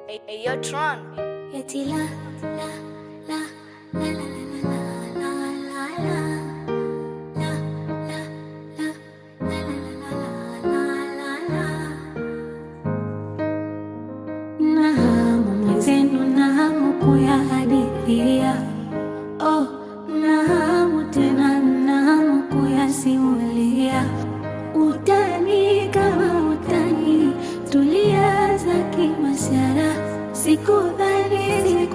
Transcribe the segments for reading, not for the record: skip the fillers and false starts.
Hey, yo, Tron. Eti la la la la la la la la la la la nahamu mwenzenu, nahamu kuyahadithia. Oh, nahamu tena, nahamu kuyasimulia. Utani kama utani, tulianza kimasyara. Sikudhani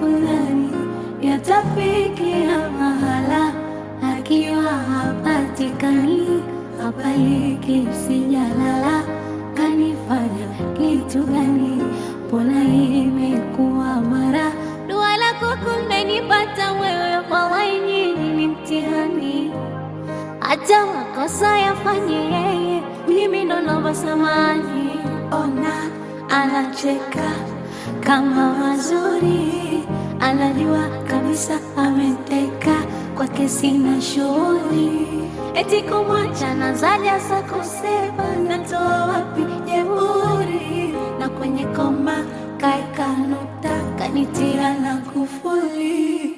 yatafikia mahala, akiwa hapatikani, hapaliki sijalala. Kanifanya kitu gani? Mbona imekuwa mara? Dua lako kumenipata wewe, wallahi nyinyi ni mtihani. Hata makosa yafanye yeye, mimi ndo naomba samahani. Ona anacheka kama mazuri, anajua kabisa ameteka, kwake sina shughuli. Eti kumwacha nazaja sa kusema, natoa wapi jeuri? Na kwenye koma kaeka nukta, kanitia na kufuli.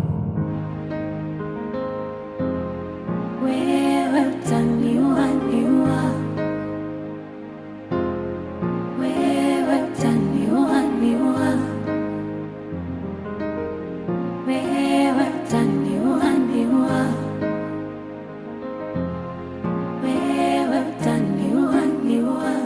Wewe utaniua, niua. Wewe utaniua, niua. Wewe utaniua, niua. Wewe utaniua, niua.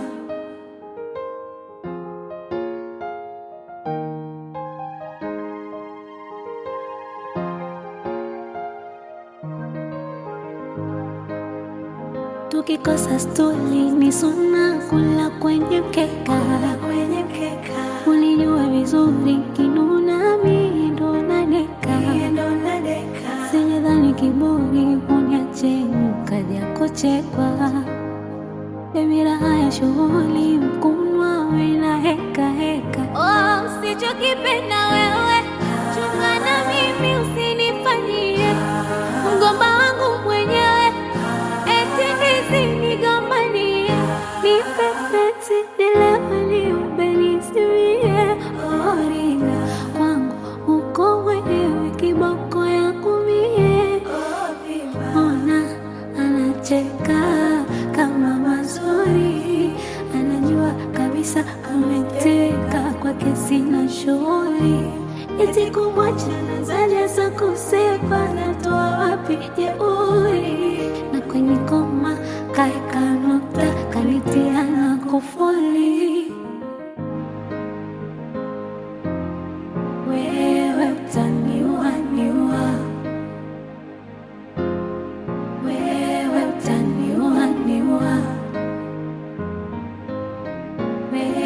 Tukikosa stuli ni suna, kula kwenye mkeka. Ulijua vizuri kinuna, mimi ndo nadeka. Sijadhani kiburi uniache ukaja kuchekwa. Baby raha ya shughuli, mkunwa wena heka heka. Oh, usichokipenda wewe, chunga na mimi usinifanyie. Mgomba wangu mwenyewe, eti nisinigombanie. Nipepeti nilewe ubenisiwie. Oh, ringa kwangu uko wewe, kiboko yangu mie. Ona anacheka kama mazuri, anajua kabisa ameteka, kwake sina shughuli. Eti kumwacha nazaja sa kusema, natoa wapi jeuri? Na kwenye koma kaeka nukta, kanitia na kufuli. Wewe utaniua, niua. Wewe utaniua, niua. Wewe